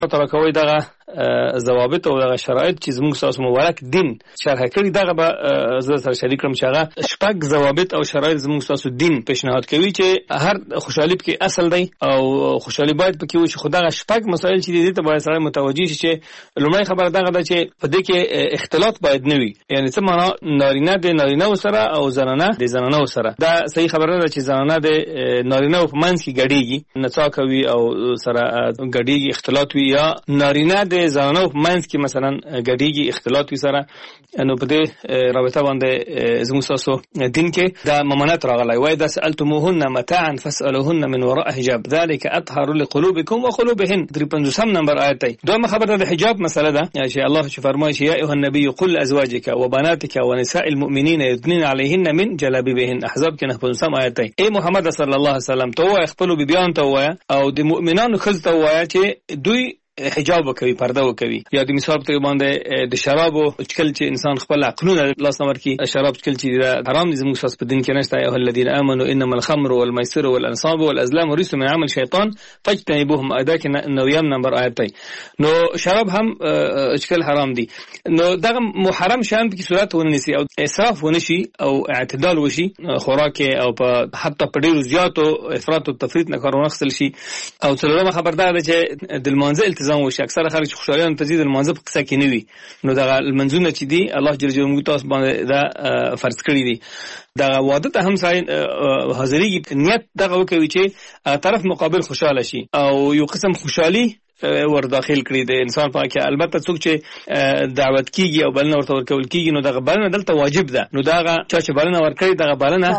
تعالی کوي دغه ضوابط او دغه شرایط چې زموږ تاسو مبارک دین شرح کړی دغه به زه سره شریک کړم چې هغه شپږ ضوابط او شرایط زموږ تاسو دین پیشنهاد کوي چې هر خوشحالي کې اصل دی او خوشحالي باید پکې وي چې خدای شپږ مسائل چې دې ته باید سره متوجي شي چې لومړی خبره دغه ده چې په دې کې اختلاط باید نه وي یعنی څه معنا نارینه د نارینه سره او زنانه د زنانه سره دا صحیح خبره ده چې زنانه د نارینه په منځ کې ګډيږي نڅا کوي او سره ګډيږي اختلاط وي یا نارینه د زنانه په منځ کې مثلا ګډيږي اختلاط وي سره نو په دې رابطه باندې زموږ تاسو دین کې دا ممانعت راغلی وای دا سألتموهن متاعا فاسألوهن من وراء حجاب ذلك اطهر لقلوبكم وقلوبهن 53 نمبر آیت دی دویمه خبره د حجاب مسله ده چې الله چې فرمایي چې یا ایها النبي قل ازواجك وبناتك ونساء المؤمنين يدنين عليهن من جلابيبهن احزاب کې 95 آیت دی ای محمد صلی الله علیه وسلم ته خپل بیان ته وای او د مؤمنانو خزته وای چې دوی حجاب وکوي پرده وکوي یا د مثال په باندې د شراب او چکل چې انسان خپل عقلونه لاس نمبر کې شراب چکل چې حرام دي زموږ ساس په دین کې نشته ایه الذين امنوا انما الخمر والميسر والانصاب والازلام رجس من عمل شیطان فاجتنبوهم ايداك نویم نمبر آیت دی نو شراب هم چکل حرام دي نو دغه محرم شان په صورت ونیسي او اسراف ونشي او اعتدال وشي خوراک او په حتی په ډیرو زیاتو افراط او تفریط نه کار ونخسل شي او څلورمه خبردار ده چې د المنزل التزام وشي اکثره خلک خوشالیان تزيد المنځ په قصه کې نه وي نو دا المنځونه چې دي الله جل جلاله تاسو باندې دا فرض کړی دي دا واده ته هم ساين حاضرۍ نیت دغه وکوي چې طرف مقابل خوشاله شي او یو قسم خوشحالي ور داخل کړی دی انسان پاکه البته څوک چې دعوت کیږي او بلنه ورته ورکول کیږي نو دغه بلنه دلته واجب ده نو دغه چې بلنه ورکړي دغه بلنه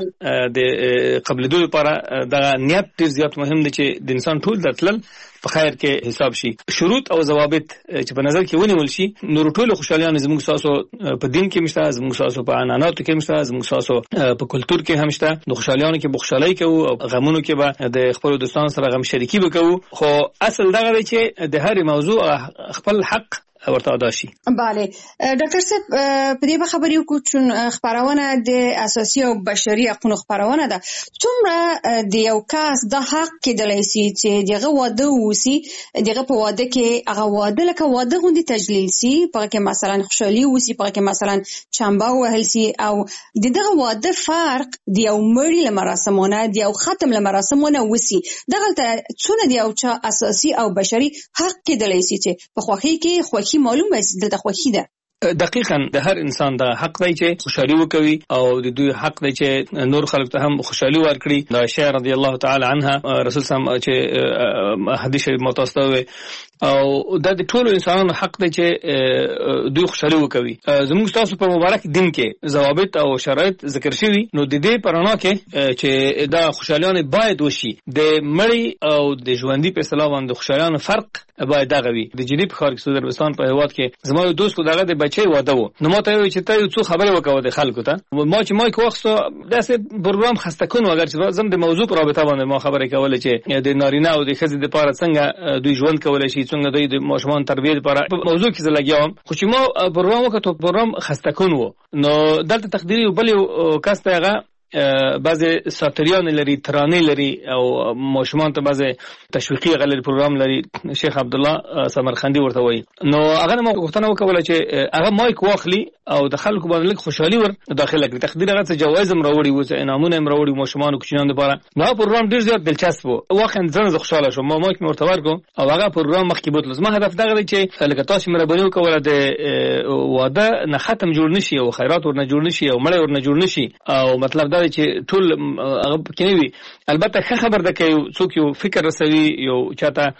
د قبل دوی لپاره دغه نیت ډیر زیات مهم دی چې د انسان ټول دتل په خیر کې حساب شي شروط او ضوابط چې په نظر کې ونیول شي نو ټول خوشالیان زموږ تاسو په دین کې مشته زموږ تاسو په عنعناتو کې مشته زموږ تاسو په کلچر کې هم شته نو خوشالیان کې بخښلای کوو او غمونو کې به د خپل دوستانو سره غم شریکي وکړو خو اصل دغه دی چې د هر موضوع خپل حق ورته ادا شي. بله ډاکټر صاحب په دې خبرې وکړو چې خبرونه د اساسي او بشري حقوقو خبرونه ده څومره د یو کس د حق کې د لایسي چې دغه واده وسی دغه په واده کې هغه واده لکه واده غوندي تجلیل سي په کې مثلا خوشحالي وسی په کې مثلا چمبا وهل سي او دغه واده فرق د یو مړي لمراسمونه د یو ختم لمراسمونه وسی دغه څونه د یو چا اساسي او بشري حق کې د لایسي چې په خوخي کې معلومه چې دلته خوښي ده دقیقاً د هر انسان د حق دی چې خوشحالي وکوي او د دوی حق دی چې نور خلک ته هم خوشحالي ورکړي د عائشہ رضی الله تعالی عنها رسول سم چې حدیث متوسطه او د ټولو انسانانو حق دی چې دوی خوشحالي وکوي زموږ تاسو په مبارک دین کې ضوابط او شرایط ذکر شوي نو د دې پرانا کې چې دا خوشحالیان باید وشي د مړی او د ژوندۍ په اصطلاح باندې خوشحالیان فرق باید دغه وي د جنوب ښار کې سودر بستان په هواد کې زما یو دوست دغه د بچي واده و نو ما ته وی چې ته یو څه خبره وکاو د خلکو ته ما چې مایک واخصو داسې پروګرام خسته کون اگر چې زم د موضوع پر رابطه باندې ما خبره کوله چې د نارینه او د ښځې لپاره څنګه دوی ژوند کولای شي څنګه دوی د ماشومان تربیه لپاره موضوع کې زلګیام خو چې ما پروګرام وکړو پروګرام خسته کون و نو دلته تقديري بل کس ته هغه بعضی ساتریان لري ترانه لري او ماشومان ته بعضی تشویقي غلل پروګرام لري شیخ عبد الله سمرخندي ورته وایي نو هغه ما غوښتنه وکوله چې هغه مایک واخلي او د خلکو باندې خوشحالي ور داخله کړي تقدیر هغه څه جوایز هم راوړي و څه انعامونه هم راوړي ماشومان او کوچنیان لپاره نو پروګرام ډیر زیات دلچسپ و واخا ځان خوشاله شوم ما مایک ورته ورکو او هغه پروګرام مخکې بوتل زما هدف دغه دی چې لکه تاسو مهرباني وکوله د واده نه ختم جوړ نشي او خیرات ورنه جوړ نشي او مړی ورنه جوړ نشي او مطلب دا چې ټول هغه کېوي البته ښه خبر ده کې څوک یو فکر رسوي یو چاته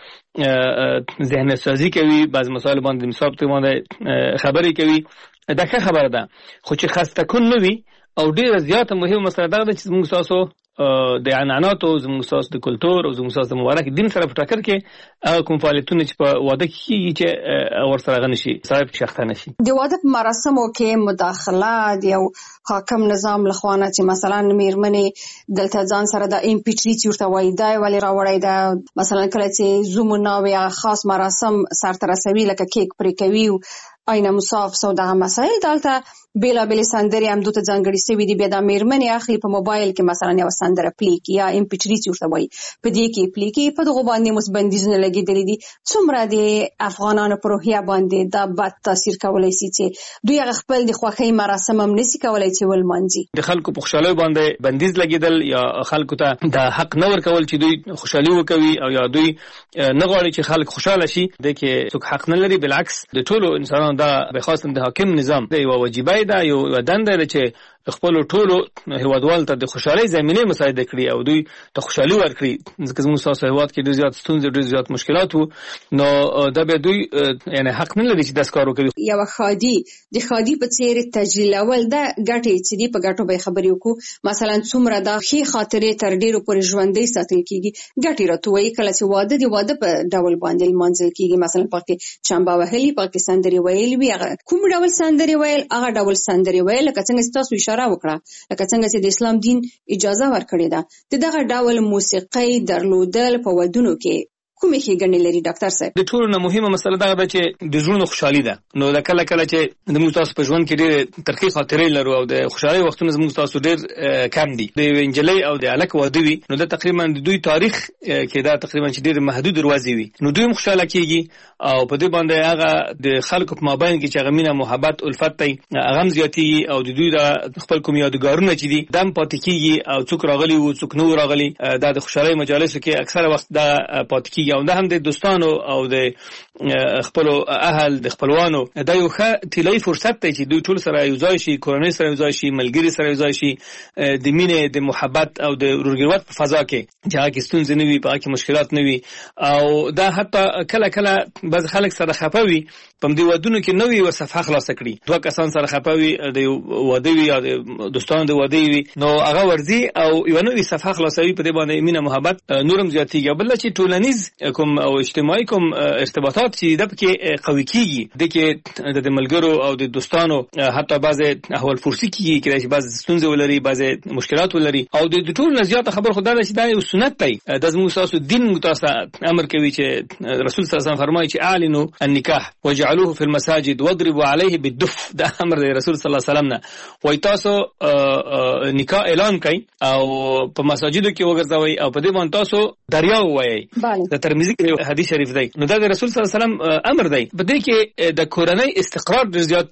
ذهن سازي کوي بعض مسائل باندې مثال ته باندې خبري کوي دا ښه خبره ده خو چې خسته کون نه وي او ډیره زیاته مهمه مسله ده چې موږ تاسو د عنعناتو زموږ تاسو د کلچر او زموږ تاسو مبارک دین سره په ټکر کې کوم فعالیتونه چې په واده کې چې ورسره غنشي صاحب شخصه نشي د واده په مراسمو کې مداخله د یو حاکم نظام لخوانه چې مثلا میرمنې دلته ځان سره د امپیچری ورته وای دا ولی راوړی دا مثلا کله چې زومونه او خاص مراسم سره ترسوي لکه کیک پرې کوي آینه مصاف سو دغه مسایل دلته بیلابېلې سندرې هم دوی ته ځانګړې سوي دي. بیا د مېرمنې اخلي په موبایل کې مثلا یو سندره پلی کړي یا MP3 چې ورته وایي په دې کې پلی کړي. په دغو باندې اوس بندیزونه لګېدلي دي. څومره د افغانانو په روحیه باندې دا بد تاثیر کولی شي چې دوی هغه خپل د خوښۍ مراسم هم نشي کولی چې ولمانځي. د خلکو په خوشحالۍ باندې بندیز لګېدل یا خلکو ته د حق نه ورکول چې دوی خوشحالي وکوي او یا دوی نه غواړي چې خلک خوشاله شي، د کې څوک حق نه لري. بالعکس د ټولو انسانانو دا بخاصه د حاکم نظام د یو وجیبه ده، یو دنده ده چې خپل ټولو هیوادوالو ته د خوشحالۍ زمینه مساعده کړي او دوی ته خوشحالي ورکړي. ځکه زموږ تاسو هیواد کې ډېر زیات ستونزې، ډېر زیات مشکلات وو، نو دا به دوی یعنی حق نه لري چې داس کار وکړي. یو خادي د خادي په څیر تجلیلول دا ګټې چې دی په ګټو به خبرې وکړو. مثلا څومره دا ښې خاطرې تر ډېرو پورې ژوندۍ ساتل کیږي. ګټې راته وایي کله چې واده په ډول باندې لمانځل کیږي، مثلا پکې چمبا وهلي، پکې سندرې ویل وي. هغه کوم ډول سندرې ویل؟ هغه ډول سندرې ویل لکه څنګه چې تاسو اشاره وکړه، لکه څنګه چې د اسلام دین اجازه ورکړې ده د دغه ډول موسیقۍ درلودل په ودونو کې کومې ښېګڼې لري ډاکټر صاحب؟ د ټولو نه مهمه مسله دا ده چې د زړونو خوشحالي ده. نو دا کله چې د موږ تاسو په ژوند کې ډېر ترخې خاطرې لرو او د خوشحالۍ وختونه زموږ تاسو ډېر کم دي. د انجلۍ او د هلک واده وي نو دا تقریبا د دوی تاریخ کې دا تقریبا چې ډېر محدود دروازې وي، نو دوی خوشاله کیږي او په دې باندې هغه د خلکو په مابین کې چې هغه مینه، محبت، الفت دی هغه زیاتېږي او د دوی د خپل کوم یادګارونه چې دي دم پاتې کیږي او څوک راغلي وو څوک نو راغلي، دا د خوشحالۍ مجالسو کې اکثره وخت دا پاتې کیږي. او دا هم د دوستانو او د خپل اهل د خپلوانو دا یو ښه طلایي فرصت دی چې دوی ټول سره یو ځای شي، کورنۍ سره یو ځای شي، ملګري سره یو ځای شي، د مینې، د محبت او د ورورګلوت په فضا کې چې هغه کې ستونزې نه وي، په هغه کې مشکلات نه وي. او دا حتی کله بعض خلک سره خفه وي په دې ودونو کې نوې یو صفحه خلاصه کړي. دوه کسان سره خفه وي، د واده وي یا د دوستانو د واده وي، نو هغه ورځي او یو نوې صفحه خلاصوي. په دې باندې مینه، محبت نورم زیاتېږي. بل چې ټولنیز کوم او اجتماعي کوم ارتباطات چې د پکې قوي کیږي، د کې د ملګرو او د دوستانو حتی بعض احوال پرسي کیږي چې بعض ستونزې ولري، بعض مشکلات ولري. او د ټول نه زیاته خبر خدای ده چې دا یو سنت دی. د زموږ تاسو دین متاسه امر کوي چې رسول صلی الله علیه وسلم فرمایي چې اعلنوا النکاح وجعلوه في المساجد واضربوا عليه بالدف. دا امر دی رسول صلی الله علیه وسلم نه. وای تاسو نکاح اعلان کړئ او په مساجدو کې وګرځوي او په دې باندې تاسو دریاو وایي. د ترمذی کې حدیث شریف دی. نو دا د رسول صلی الله علیه وسلم امر دی. په دې کې د کورنۍ استقرار ډېر زیات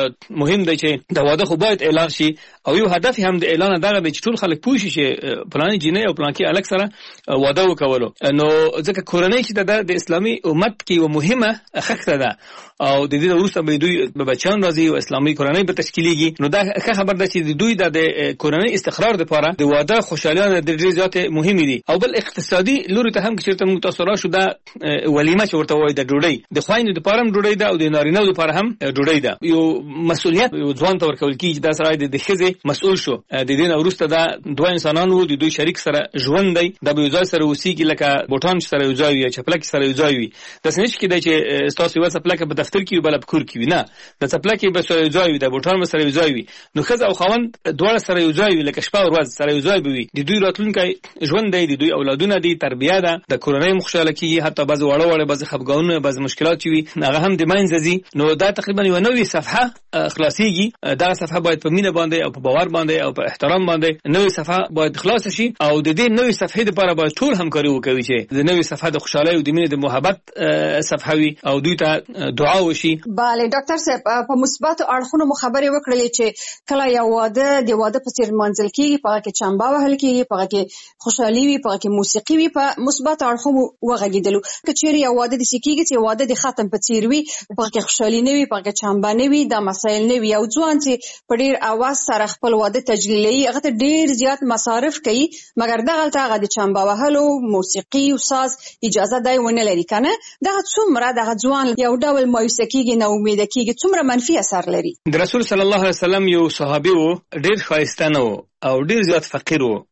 مهم دی چې د واده خو باید اعلان شي او یو هدف هم د اعلان دغه دی چې ټول خلک پوه شي چې پلان جنې او پلان کې الګ سره واده وکولو. نو ځکه کورنۍ چې د اسلامي امت کې یو مهمه خښته ده او د دې وروسته به دوی به بچان راځي او اسلامي کورنۍ به تشکیلېږي. نو دا ښه خبر ده چې دوی د کورنۍ استقرار لپاره د واده خوشالیانه ډېر زیات مهم دي. او بل اقتصادي لوري ته هم چې موږ تاسو راشو دا ولیمه چې ورته وایي د ډوډۍ د خوایندو لپاره هم ډوډۍ ده او د نارینه‌و لپاره هم ډوډۍ ده. یو مسؤلیت یو ځوان ته ورکول کیږي دا سره د ښځې مسؤل شو. د دې نه وروسته دا دوه انسانان وو، د دوی شریک سره ژوند دی، دا به یو ځای سره اوسېږي لکه بوټان سره یو ځای وي، چپلک سره یو ځای وي. داسې نشي کېدای چې ستاسو یوه چپلک په دفتر کې وي بله په کور کې وي. نه، د چپلک به سره یو ځای وي، د بوټان به سره یو ځای وي. نو ښځه او خاوند دواړه سره یو ځای وي، لکه شپه او ورځ سره یو ځای به وي. د دوی راتلونکی ژوند دی، د دوی اولادونه دي، تربیه ده، د کورنۍ خوشاله کیږي. حتی بعض واړه بعض خفګانونه، بعض مشکلات چې وي هغه هم د منځه ځي. نو دا تقریبا یو نوې صفحه خلاصيږي. دا صفحه باید په مینه باندې او په باور باندې او په احترام باندې نوې صفحه باید خلاص شي. او د دې نوې صفحې لپاره باید ټول همکاري وکړي چې د نوې صفحه د خوشحالۍ او د مینې د محبت صفحه وي او دوی ته دعا وشي. bale ډاکټر صاحب په مثبت اړخونو مو خبرې وکړلې چې کله یو واده د واده په څیر منځل کیږي، په کې چمبا وهل کیږي، په کې خوشحالي وي، په کې موسیقي وي. په مثبت اړخونو وغږیدلو که چیرې یو واده د سکیږي چې واده د ختم په څیر وي، په کې خوشحالي نه وي، په کې چمبا نه وي، دا مسایل نه وي. یو ځوان چې په ډیر اواز سره خپل واده تجلیلوي هغه ته ډیر زیات مصارف کوي، مګر دغه هغه د چمبا وهلو، موسیقي او ساز اجازه دی ونه لري کنه. دا څومره دغه ځوان یو ډول مایوسه کیږي، نه امید کیږي، څومره منفي اثر لري. د رسول صلی الله علیه وسلم یو صحابي و، ډیر ښایسته نه و او ډیر زیات فقیر و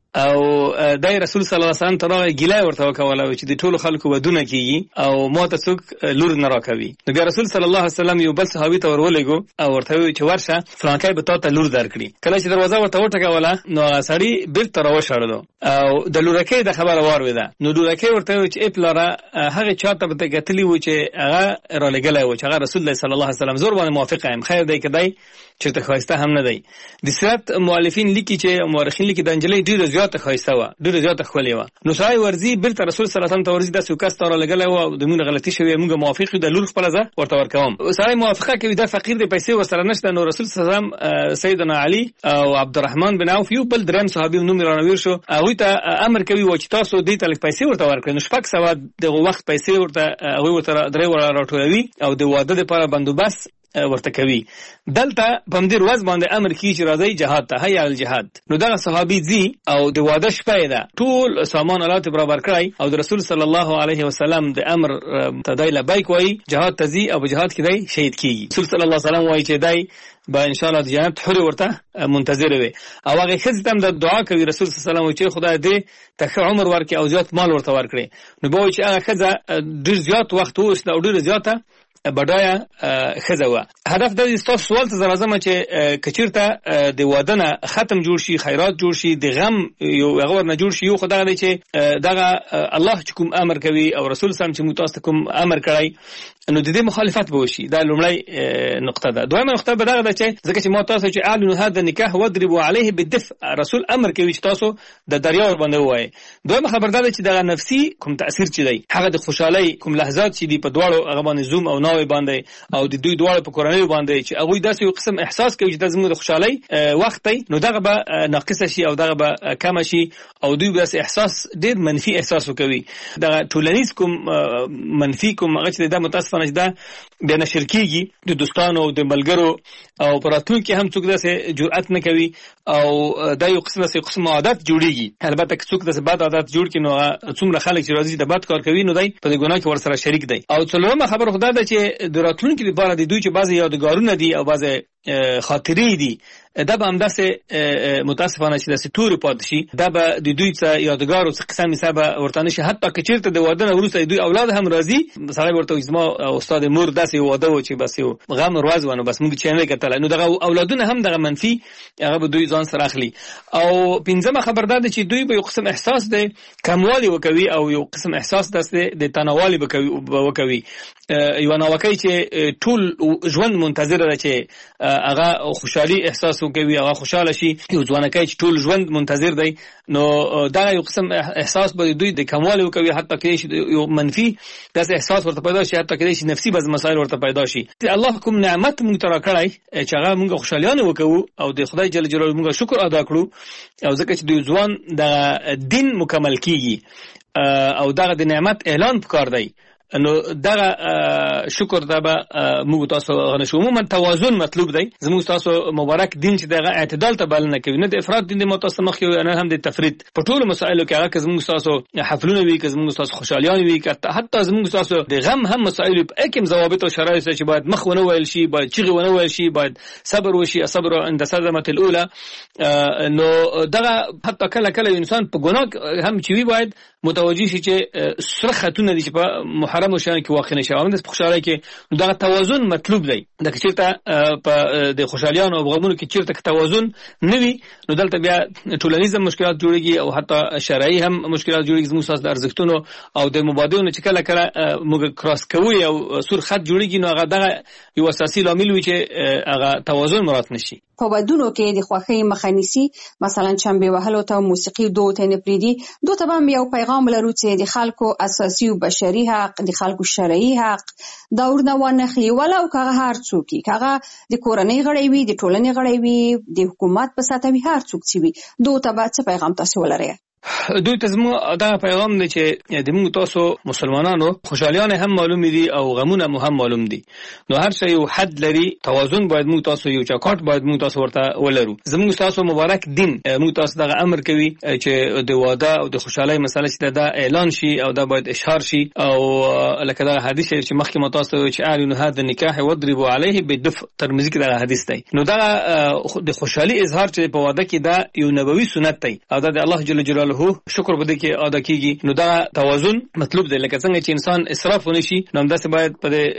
او دای رسول صلی الله علیه وسلم ترغه ګیله ورته وکوله چې د ټولو خلکو ودونه کیږي او ماته څوک لور نه راکوي. نو بیا رسول صلی الله علیه وسلم یو بل صحابي ته ورولېګو او ورته وی چې ورشه فلانکای به تاسو لور درکړي. کله چې دروازه ورته وټکوله نو سړی بیرته راوشړلو او د لورکې د خبره وارویده. نو لورکې ورته وی چې اپلاره هغه چاته به کتلی و چې هغه را لګلای و چې هغه رسول الله صلی الله علیه وسلم زور باندې موافق یم، خیر دی کدی چې ته خواسته هم نه دی. د سیرت مؤلفین لیکي چې مورخین لیکي د انجلۍ ډیره زیاته خواسته و، ډیره زیاته خولې و. نو سړی ورزي بیرته رسول صلی الله علیه وسلم ته ورزي د سوکاست را لګلای و د مونږ غلطي شوی، مونږ موافق یو د لور خپل ځه ورته ورکوم. سړی موافقه کوي د فقیر د پیسې ورسره نشته. نو رسول صلی الله علیه وسلم سیدنا علی او عبدالرحمن بن عوف یو بل دریم صحابي نوم رانویر شو، هغه ته امر کوي و چې تاسو دې ته پیسې ورته ورکړئ. نو شپږ سوه د وخت پیسې ورته هغه ورته درې راټولوي او د واده لپاره بندوبست ورته کوي. دلته په مدیر وز باندې امر کیږي چې راځي جهاد ته، هيا الجهاد. نو دا صحابي زی او د واده شپه ده ټول سامان آلات برابر کړی او د رسول صلی الله علیه وسلم د امر تدای لبیک وای جهاد تزي او جهاد کې دی شهید کیږي. رسول صلی الله علیه وسلم وای چې دی با ان شاء الله د جنت حور ورته منتظر وي او هغه خزت هم د دعا کوي رسول صلی الله علیه وسلم چې خدای دې ته عمر ورکړي او زیات مال ورته ورکړي. نو به چې هغه خزه ډیر زیات وخت اوس او ډیر زیاته بډایا خزه و. هدف د تاسو سوال ته راځم چې کچیرته د واده نه ختم جوړ شي، خیرات جوړ شي، د غم یو هغه نه جوړ شي، یو خدای دی چې دغه الله چې کوم امر کوي او رسول صلی الله علیه وسلم چې متاسف کوم امر کړی نو د دې مخالفت به وشي. دا لومړی نقطه ده. دویمه نقطه به دغه ده چې ځکه چې ما تاسو چې اعلنوا هذا النکاح واضربوا عليه بالدفء، رسول امر کوي چې تاسو د دریاو باندې وایي. دویمه خبر ده چې دغه نفسي کوم تاثیر چي دی، هغه د خوشحالي کوم لحظات چې دی په دواړو هغه باندې زوم او ناوي باندې او د دوی دواړو په کورنۍ باندې چې هغه داسې یو قسم احساس کوي چې د زموږ د خوشحالي وخت دی، نو دغه به ناقص شي او دغه به کم شي او دوی به احساس ډیر منفي احساس کوي. دغه ټولنیز کوم منفي کوم هغه چې د متاسفانه ده به نشر کیږي د دوستانو او د ملګرو او پراتون کې هم څوک داسې جرأت نه کوي او دا یو قسم عادت جوړیږي. البته که څوک داسې بد عادت جوړ کړي نو څومره خلک چې راځي د بد کار کوي نو دای په ګناه کې ورسره شریک دی. او څلورمه خبر خدای ده چې د راتلونکي لپاره د دوی چې بعضی یادګارونه دي او بعضی خاطرې دي دا به هم داسې متاسفانه چې داسې تورې پاتې شي، دا به د دوی څه یادګار او څه قسم حسابه ورته نه شي. حتی که چېرته د واده نه وروسته دوی اولاد هم راځي، سړی ورته وایي زما استاد مور داسې واده و چې بس یو غم ورځ و نو بس موږ چې نه کتل، نو دغه اولادونه هم دغه منفي هغه به دوی ځان سره اخلي. او پنځمه خبر ده چې دوی به یو قسم احساس دی کموالی وکوي او یو قسم احساس داسې د تناوالي وکوي. یو ناوکۍ چې ټول ژوند منتظر ده چې هغه خوشحالي احساس وکوي، هغه خوشاله شي. یو ځوانکۍ چې ټول ژوند منتظر دی نو دا یو قسم احساس به دوی د کموالی وکوي، حتی کې یو منفي داسې احساس ورته پیدا شي، حتی کې نفسي بعض مسایل ورته پیدا شي. الله کوم نعمت موږ ته راکړی چې هغه موږ خوشالیانه وکړو او د خدای جل جلاله موږ شکر ادا کړو او ځکه چې دوی ځوان د دین مکمل کیږي او دغه د نعمت اعلان پکار دی. نو دغه شکر دا به موږ تاسو غنښو. عموما توازن مطلوب دی. زموږ تاسو مبارک دین چې دغه اعتدال ته بلنه کوي، نه د افراط دین د متاسمخ یو نه هم د تفرید په ټولو مسایلو کې. هغه زموږ تاسو حفلونه وی، که زموږ تاسو خوشالیان وی، که حتی زموږ تاسو د غم هم مسایل په اکم ضوابط او شرایط چې باید مخ ونه ویل شي، باید چیغه ونه ویل شي، باید صبر وشي، صبر عند صدمه الاولى. نو دغه حتی کله کله انسان په ګناه هم چوي باید متوجي شي چې سره خاتون دي چې په محرم شان کې واقع نشي. او د خوشحالۍ کې دغه توازن مطلوب دی. د چیرته په د خوشحالیانو او غمونو کې چیرته توازن نه وي نو دلته بیا ټولنیز مشکلات جوړيږي او حتی شرعي هم مشکلات جوړيږي. زموږ اساس د ارزښتونو او د مبادلونو چې کله کله موږ کراس کوي او سور خط جوړيږي نو هغه دغه یو اساسي لامل وي چې هغه توازن مراعات نشي. په ودونو کې د خوښۍ مخه نیسي، مثلا چنبې وهلو ته موسیقي دود ته نه پریدي. دوی ته هم یو پیغام لرو چې د خلکو اساسي او بشري حق، د خلکو شرعي حق دا ورنه ونخلي، ولو که هر څوک هغه د کورنۍ غړی وي، د ټولنې غړی وي، د حکومت په سطح وي، هر څوک چې وي. دوی ته به څه پیغام تاسو ولرئ؟ دوی ته زموږ دا پیغام دی چې د موږ تاسو مسلمانانو خوشالیان هم معلوم دي او غمونه هم معلوم دي، نو هر شی یو حد لري، توازن باید موږ تاسو یو چوکاټ باید موږ تاسو ورته ولرو. زموږ تاسو مبارک دین موږ تاسو دغه امر کوي چې د واده او د خوشحالۍ مسله چې دا اعلان شي او دا باید اشهار شي، او لکه دا حدیث چې مخکې ما تاسو چې اعلنوا هذا النکاح وضربوا عليه بالدف، ترمذی کې دا حدیث دی. نو دا د خوشحالي اظهار چې په واده کې دا یو نبوي سنت دی او دا د الله جل جلاله شکر بده کې ادا کیږي. نو دا توازن مطلوب دی، لکه څنګه چې انسان اسراف ونشي، نو همداسې باید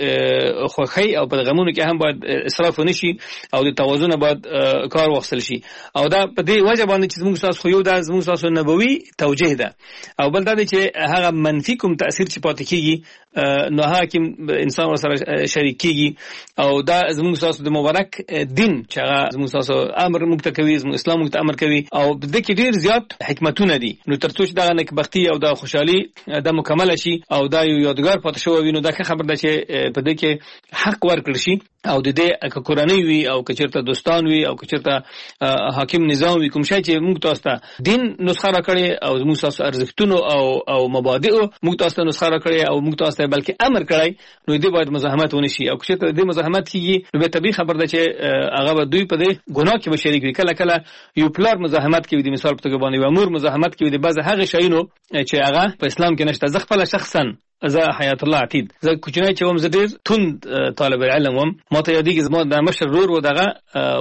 په خوښۍ او په غمونو کې هم باید اسراف ونشي او د توازن باید کار واخیستل شي. او دا په دې وجه باندې چې زموږ تاسو خو یو دا زموږ تاسو نبوي توجیه ده، او بل دا دی چې هغه منفي کوم تاثیر چې پاتې کیږي نو هغه کې انسان سره شریک کیږي. او دا زموږ تاسو د مبارک دین چې هغه زموږ تاسو امر موږ ته کوي، زموږ اسلام موږ ته امر کوي، او د دې کې ډیر زیات حکمتونه دي. نو ترڅو چې دا نیکبختي او دا خوشحالي دا مکمل شي او دا یو یادګار پاتې شوی وي، نو دا خبر ده چې په دې کې حق ورکړل شي. او د دې که کورنۍ وي او که چېرته دوستان وي او که چېرته حاکم نظام وي، کوم شی چې موږ تاسو ته دین نسخه راکړې او موږ تاسو ارزښتونو او مبادئو موږ تاسو ته نسخه راکړې او موږ تاسو ته بلکې امر کړی، نو دې باید مزاحمت ونه شي. او که چېرته دې مزاحمت کیږي نو به طبیعي خبر ده چې هغه به دوی په دې ګناه کې به شریک وي. کله کله یو پلار مزاحمت کوي، د مثال په توګه باندې یو امور مزاحمت کوي د بعض هغه شیانو چې هغه په اسلام کې نشته. زه خپل شخصا زه حیات الله عتید زه کوچنی چې وم، زه ډېر توند طالب علم وم. ما ته یادېږي زما د مشر ورور و دغه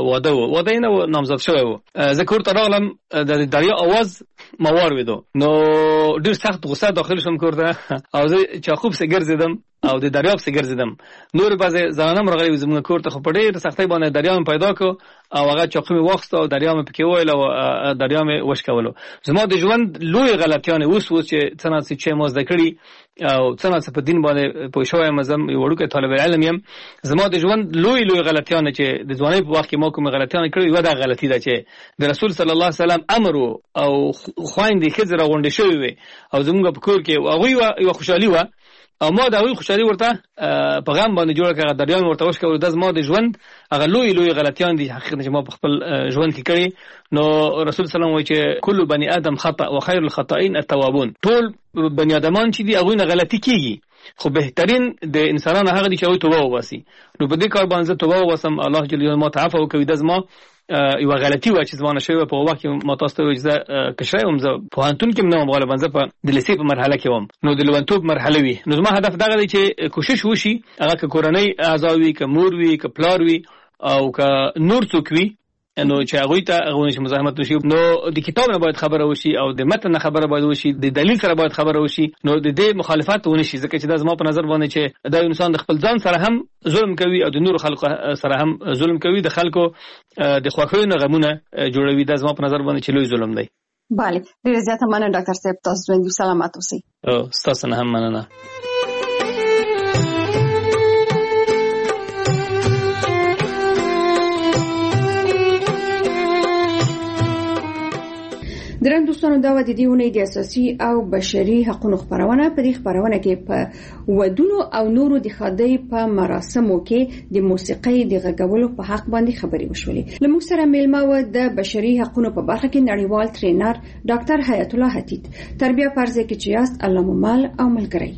واده یې نه نامزد شوی و. زه کور ته راغلم، د دریا اواز ما واورېدو، نو ډېر سخت غصه داخل شوم کور ته او زه چاقو پسې ګرځېدم او د دریاب پسې ګرځېدم. نور بعضې زنانه راغلي وې زموږ کور ته، خو په ډېر سختۍ باندې دریا مې پیدا کړو او هغه چاقو مې واخیسته او دریا مې پکې وویل او دریا مې وشکولو. زما د ژوند لویې غلطیانې اوس چې څه نه څه چې ما زده کړي او څه نه څه په دین باندې پوه شوی یم، زه یو وړوکی طالب علم یم. زما د ژوند لویې غلطیانې چې د ځوانۍ په وخت کې ما کومې غلطیانې کړې، یوه دا غلطي ده چې د رسول صلی الله علیه وسلم امر او خویندې ښځې راغونډې شوې وې او زموږ په کور کې هغوی یوه خوشحالي وه او ما د هغوی خوشحالي ورته په غم باندې جوړه کړه، دریا مې ورته وشکولو. دا زما د ژوند هغه لویې غلطیان دي حقیقت چې ما په خپل ژوند کې کړي. نو رسول صلی الله علیه وسلم وایي چې کل بني آدم خطأ و خیر الخطائین التوابون، ټول بني آدمان چې دي هغوی نه غلطي کیږي، خو بهترین د انسانانو هغه دي چې هغوی توبه وباسي. نو په دې کار باندې زه توبه وباسم، الله جل جلاله ما ته عفو وکړي. دا زما یوه غلطي وه چې زما نه شوې وه. په وخت کې ما تاسو ته وایي چې زه کشری وم، زه پوهنتون کې هم نه وم، غالبا زه په د لیسې په مرحله کې وم، نو د لېونتوب مرحله وي. نو زما هدف دغه دی چې کوشش وشي هغه که کورنۍ اعضا وي، که مور وي، که پلار وي او که نور څوک وي، نو چې هغوی ته هغوی چې مزاحمت وشي. نو د کتاب نه باید خبره وشي او د متن نه خبره باید وشي، د دلیل سره باید خبره وشي، نو د دې مخالفت ونه شي. ځکه چې دا زما په نظر باندې چې دا انسان د خپل ځان سره هم ظلم کوي او د نورو خلکو سره هم ظلم کوي، د خلکو د خوښیو نه غمونه جوړوي. دا زما په نظر باندې چې لوی ظلم دی. بله، ډېره زیاته مننه ډاکټر صاحب، تاسو ژوندي او سلامت اوسئ. ستاسو نه هم مننه. درنو دوستانو، دا و د دې اونۍ د اساسي او بشري حقوقو خبرونه. په دې خبرونه کې په ودونو او نورو د ښادۍ په مراسمو کې د موسیقۍ د غږولو په حق باندې خبرې وشولې. له موږ سره میلمه و د بشري حقوقو په برخه کې نړیوال ټرینر ډاکټر حیات الله عتید. تربیه فرض کې چې یاست الله مو مل او ملګری.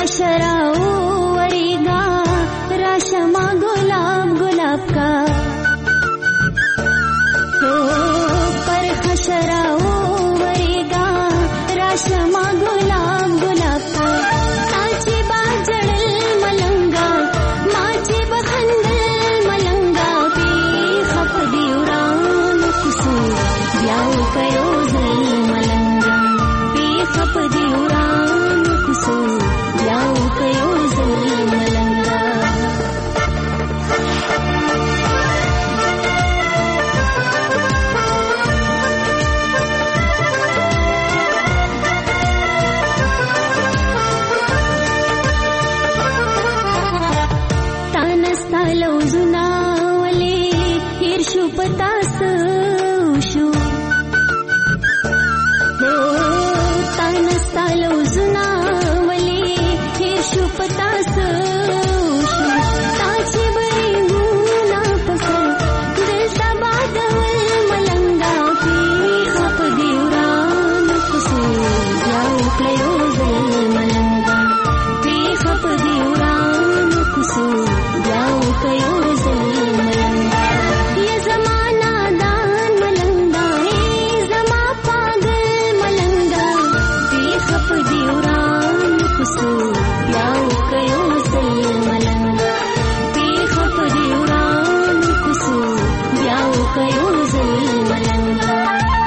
حشراو ورېګا راشما ګلاب ګلاب کا پر حشراو ورېګا راشما ګلاب ګلاب کا ماچې باجړل ملنګا ماچې بخندل ملنګا پی خپ دی وران کوسو بیاو کيو زل ملنګا پی خپ دی وران کوسو بیاو کيو زل ملنګا لوزنا ولې هیر شو پتاس شو تانستا لوزنا ولې هیر شو پتاس شو تاچې بریګونا پسر دل سبا دول ملنګا پی خپ دیوران پسو یاو کلیو زل ملنګا پی خپ دیوران پسو یاو کيو زل ملنګا یہ زمانہ دان ملنګا ای زما پاگل ملنګا پی خپ دیوران پسو یاو کيو زل ملنګا پی خپ دیوران پسو یاو کيو زل ملنګا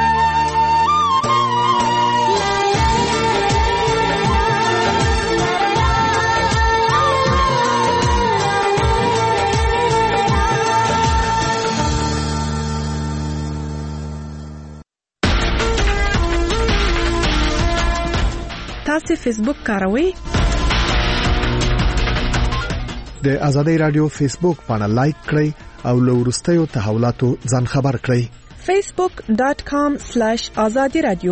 تاسو فیسبوک کاروئ؟ د آزادۍ رادیو فیسبوک باندې لایک کړئ او له وروستیو تحولاتو ځان خبر کړئ. facebook.com/azadi radio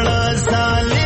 زړه سالي